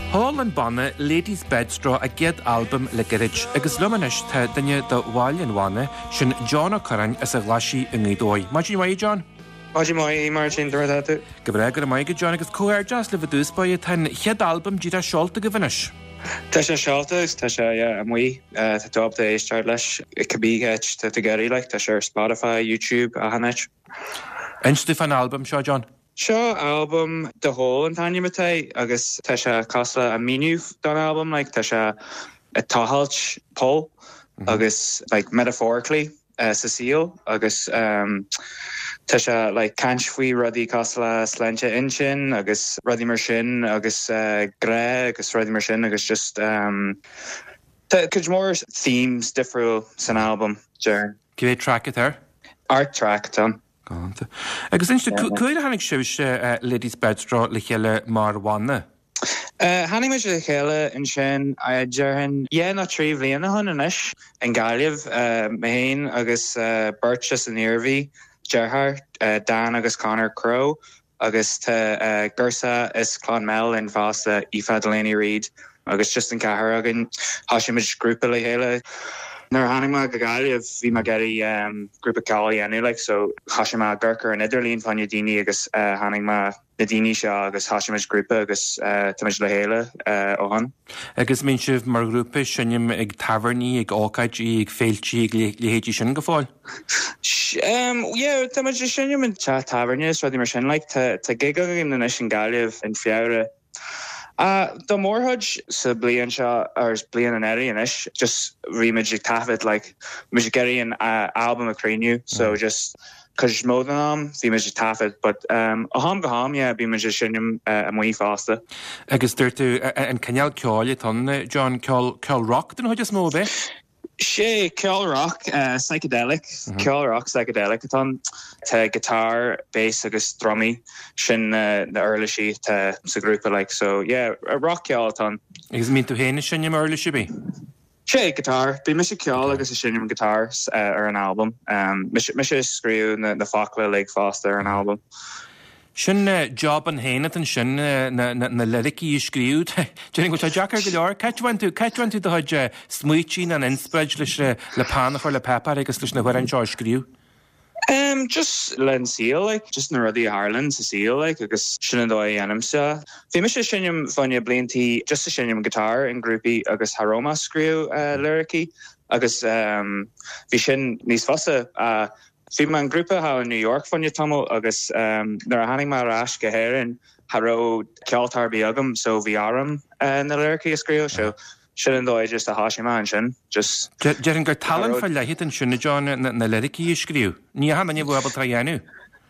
Hall an banna Ladies Bedstraw a ged album le garage agus lumanis ta dunne do bháilin bhána sin John O'Curran as a glasí in Idói. Máis mai John? Máis mai mar sin dúirtú. Gabregar mai go John agus cóir jazz le bhdús ba tan ched album díra seolta go bhanis. Tá sé seoltas, tá sé amí tá top de éisteart leis cabbíheit tá geirí le tá sé Spotify, YouTube a hanet. Einstu fan album seo John? Seo album The Hole an taine matei agus tá sé casla a miniu don album like tá sé a táhailt Paul agus like metaphorically Cecile agus tá sé like canchfuí rudí casla slente inchin agus rudí mar sin agus gré agus rudí mar sin agus just could more themes different san album Jern. Give it track it there. Art track done. Agus inste cuair hanig siúiste Ladies Bedstraw le chéile mar bhaine? Hannig me le chéile in sin a dúirhan na trí bhbliana inis an Gaillimh Mahain agus Birchas an Irvie Gerhard Dan agus Connor Crow agus tá Gursa is Clonmel in Vasa Aoife Delaney Reid agus just an cahar agin Hashimid grúpa le chéile. Nar hannig ma gagáilih bhí ma geirí grúpa cálaí anu like so Hashima Gurker an Idirlín fan Dini agus hannig ma na Dini seo agus Hashimid grúpa agus tamid le héile óhan. Agus mín sibh mar grúpa sinnim ag taverní ag ácaidí ag féiltí ag lehétí sin go fáil? Tamid sinnim an taverní is rudí mar sin like tá gigagim na sin gailih in fiáre. The Morhudge sa blian seo ars blian an eri inis just re-magic tafit like magic geri an album a craniu so just cause modanam the magic tafit but aham gaham be magic shinim a mui faster. Agus dirtu an canal ceáil ton John ceáil rock den just mo be? Sé ceáil rock psychedelic ceáil rock psychedelic ton te guitar bass agus drummy sin the early she te sa grúpa like so a rock ceáil ton. Agus mín tú héine sinnim early she be? Sé guitar bí mis ceáil agus sinnim guitar ar an album mis screw na Fakla Lake Foster an album. Sin job an héine an sin na lyricí í scríúd. Jenny go Jackar go leor cathain tú do chuid smuotín an inspreid leis le pánach or le pepper agus leis na bhar an seo scríú. Just len seal like just na rudí Ireland sa seal like agus sin dói anamsa. Bhí mis sinnim fanne blintí just a sinnim guitar in grúpi agus Haroma screw lyricí agus bhí sin níos fosa Bhí man grúpa ha in New York fanne tamil agus nar hannig mar ras go héireann haró ceoltar bí agam so bhí áram na lyricí a scríú so sin dói just a Hashima an sin just Jerin gur talan fa leithit an sinna John na lyricí í scríú. Ní ha man bhfuil tra dhéanú?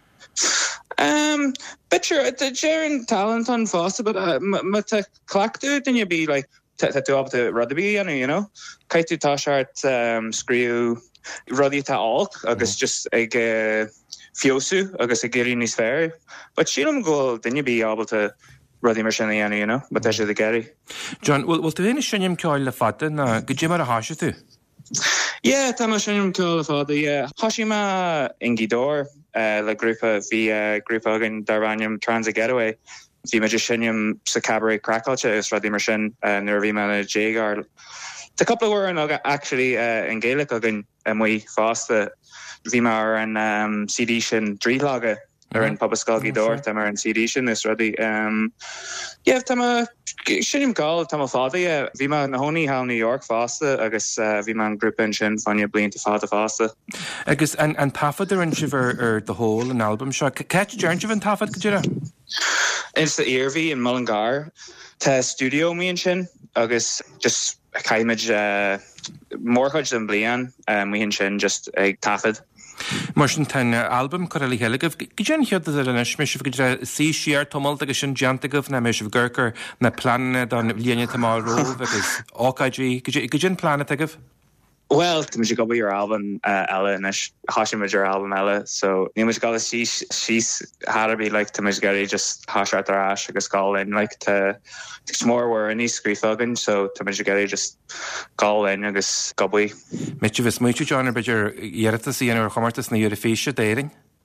But sure, the Jerin talent on fosta but tá clactú den you be like tú up to rugby you know caiitú táseart scríú rudí tá álc agus just ag fiosú agus ag géirí níos fearr but sílam go dunne bí able to rudí mar sinna you know but tá sé de geirí. John, will tú héine sinnim ceáil le fada na go dtí mar a háise tú? Tá mar sinnim ceáil le fada Hashima in Gidor le grúpa bhí grúpa agin darvanium Transit Getaway bhí meidir sinnim sa cabaret crackáilte is rudí mar sin nuair bhí man a jégar. The couple were actually in Gaelic agin mui fasta bhí mar an CD sin drílága ar an Papascalgi Dort mar an CD sin is rudí tá sinnim gáil tá fada bhí mar na honí ha New York fasta agus bhí man grúpa sin fanne blianta fada. Agus an tafad ar an sibh ar The Hole an album seo Cat Journey an tafad go dtíra? It's the Irvie in Mullingar tá studio mi an sin agus just caiimid mórchuid an blian mi sin just ag tafad. Mar sin ten album choraí heiligh go dén chead ar an ismis go sí siar tomult agus sin deantagah na meis Gurker na plan don líine tamá róh agus ácaidí go dén plan agah? Well, tu mis go your album ela inis Hashimid your album ela so ní mis gal she's harbi like tu mis gary just hashart ar ash agus gal in like to more were any scrífagin so tu mis gary just gal in agus gobui. Mitch vis much John but your yerta sí ar chomartas na Eurofisha dating?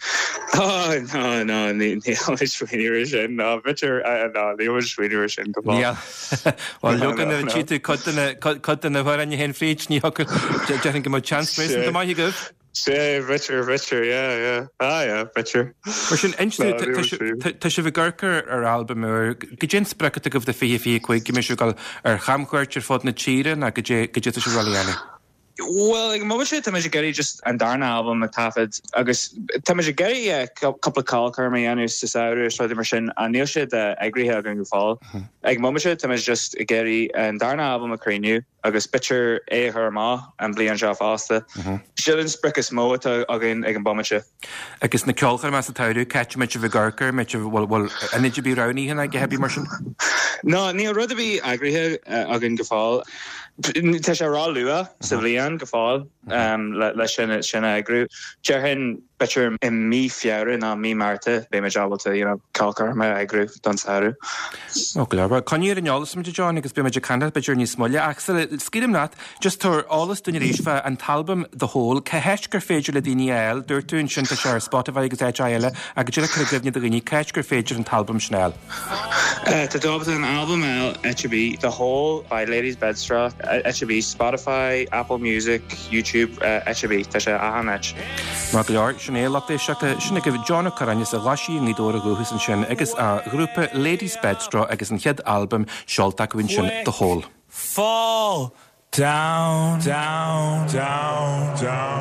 Oh, no, ní swinir sin, no, bitter, no, ní swinir sin go bhá. Yeah. Well, looking at the cheat cut in the where and you hand free, you hook, getting him a chance, the money you go. Sé, bitter, yeah. Yeah, bitter. Mar sin tá si bh ggurcar ar albumm ar go dé sprecata go bh de fi chuig me gal ar chamchuirtir fod na tíre na go dé se roiíana. Well, like, mo sé tá Gary just an darna album a tafid agus tá Gary a couple of call karma anus to saur so the machine an níl sé de agríthe going to fall. Ag mo sé tá just Gary an darna album a creinu agus picture é her ma an blian seo fásta. Shilin sprickus mo agin ag an bommase. Agus na ceolchar mas a taú catch me bh ggurcar me well an idir bí raní hin ag hebí mar sin. No, ní rud bí agríthe agin gefáil. Tá sé rá lua sa bblian go fáil le sinna agrú. Jehin bitir in mí fiara ná mí marta bé me jabalta calcar me agrú don saru. Go Conníir an eolalas me John agus be me canada bitir ní smoile axel skidim nat just tar álas duna réisfa an talbum the whole ce heis gur féidir le daoine eil dúirtún sin tá sé Spotify agus eile agus dúile chu gibhne do gní ceis gur féidir an talbum snell. Tá dábhat an album eil HB The Whole by Ladies Bedstraw HB Spotify, Apple Music, YouTube HB tá sé ahanech. Mar go leor sin éach é seachta sinna go bh John Carannis a lasí ní dóra gohus an sin agus a grúpa Ladies Bedstraw agus an chead album seolta gohfuin sin The Whole. Fall down, down, down, down.